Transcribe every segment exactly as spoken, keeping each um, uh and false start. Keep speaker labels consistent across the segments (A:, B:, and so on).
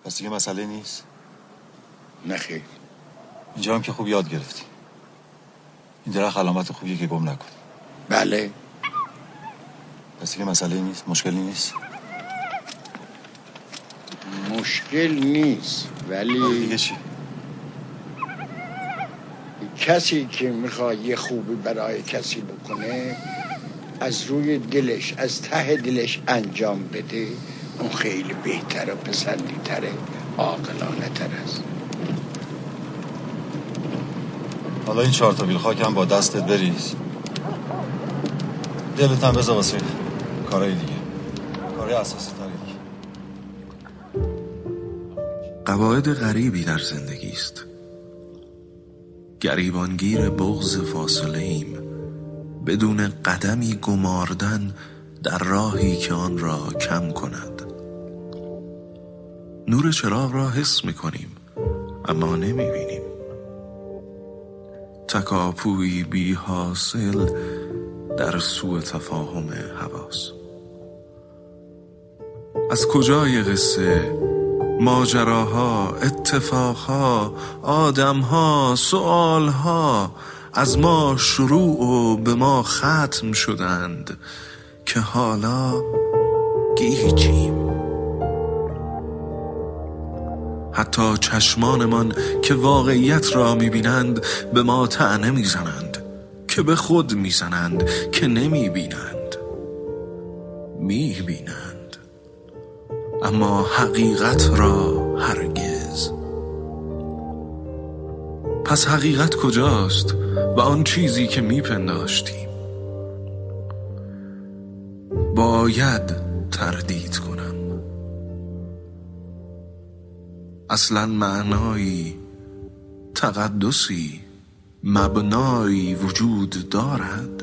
A: پس دیگه مسئله نیست؟
B: نه خیر.
A: اینجا هم که خوب یاد گرفتی. این درخت علامت خوبیه که گم نکنی.
B: بله.
A: پس دیگه مسئله نیست؟ مشکلی نیست؟
B: مشکل نیست ولی
A: دیگه چی؟
B: کسی که میخواد یه خوبی برای کسی بکنه از روی دلش، از ته دلش انجام بده، اون خیلی بهتر و پسندی تره، عاقلانه تر است.
A: حالا این چهار تا بیل خاک هم با دستت بریز، دلت هم بذار واسه کارهای دیگه، کارهای اساسی تره.
C: قواعد غریبی در زندگی است. گریبانگیر بغض فاصله ایم، بدون قدمی گماردن در راهی که آن را کم کند. نور چراغ را حس می‌کنیم اما نمی‌بینیم. تکاپویی بی حاصل در سوء تفاهم حواس. از کجای قصه، ماجراها، اتفاقها، آدمها، سؤالها از ما شروع و به ما ختم شدند که حالا گیجیم. حتی چشمانمان که واقعیت را میبینند به ما طعنه میزنند، که به خود میزنند که نمیبینند. میبینند اما حقیقت را هرگز. پس حقیقت کجاست و آن چیزی که میپنداشتیم؟ باید تردید کنم. اصلا معنایی، تقدسی، مبنایی وجود دارد؟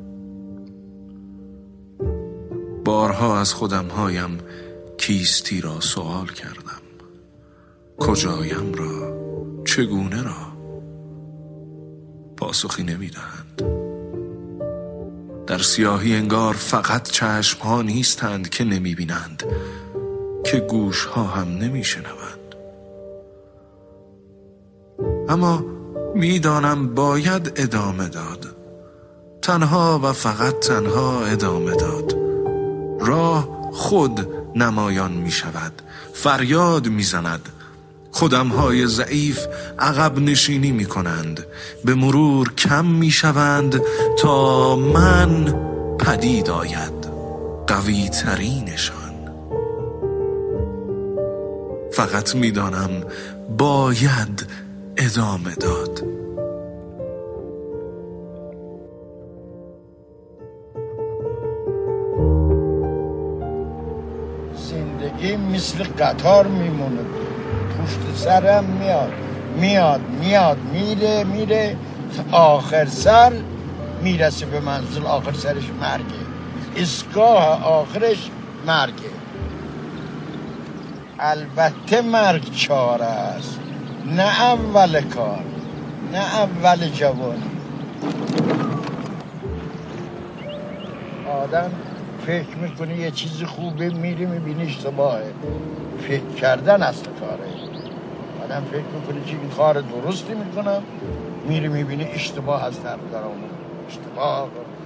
C: بارها از خودمهایم کیستی را سوال کردم، کجایم را، چگونه را. پاسخی نمیدهند. در سیاهی انگار فقط چشمها نیستند که نمیبینند، که گوشها هم نمیشنوند. اما میدانم باید ادامه داد، تنها و فقط تنها ادامه داد. راه خود نمایان می شود، فریاد می زند. خودمهای ضعیف عقب نشینی می کنند، به مرور کم می شوند تا من پدید آید، قوی ترینشان. فقط می دانم باید ادامه داد.
B: زندگی مثل قطار میمونه، پشت سرم میاد میاد میاد میره میره آخر سر میرسه به منزل. آخر سرش مرگه، ایستگاه آخرش مرگه. البته مرگ چاره است، نه اول کار، نه اول جوانی. آدم فکر میکنه یه چیز خوبه، میری میبینی اشتباهه. فکر کردن اصل کاره. آدم فکر میکنه چی کار درستی میکنم، میری میبینی اشتباه از طرف دارم، اشتباه